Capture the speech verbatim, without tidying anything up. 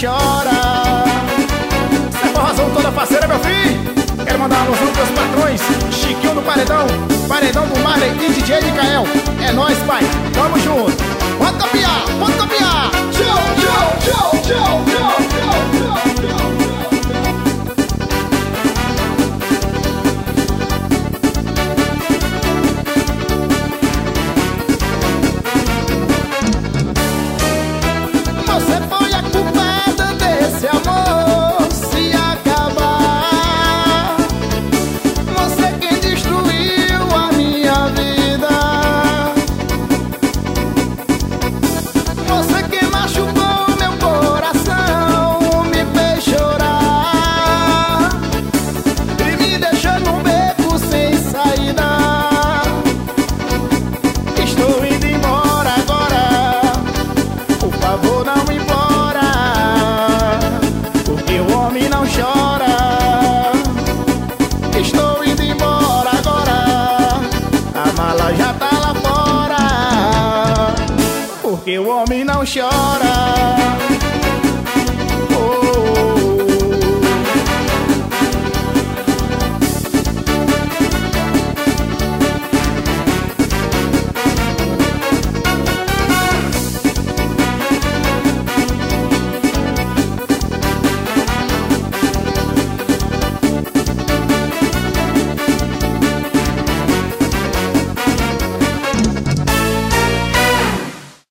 chora. Essa é a razão toda parceira, meu filho. Quero mandar uma alusão pros patrões Chiquinho do Paredão, Paredão do Marley e D J Micael. É nóis, pai, tamo junto. Pode copiar, pode copiar. Tchau, tchau, tchau, tchau, tchau, tchau, tchau. Você foi a culpada desse amor se acabar. Você quem destruiu a minha vida. Você quem machucou meu coração, me fez chorar e me deixou num beco sem saída. Estou indo embora agora, por favor não implora, porque o homem não chora. Estou indo embora agora, a mala já tá lá fora, porque o homem não chora.